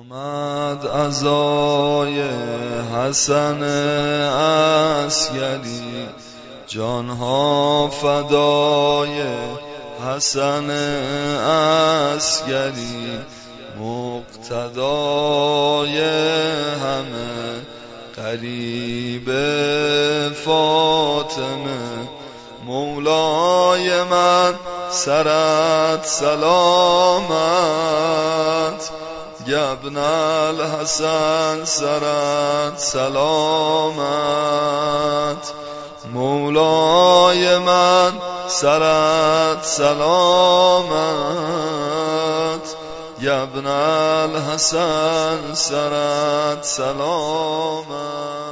آمد عزای حسن عسکری، جانها فدای حسن عسکری، مقتدای همه قریب فاطمه. مولای من سرت سلامت، یا ابن الحسن سرت سلامت. مولای من سرت سلامت، یا ابن الحسن سرت سلامت.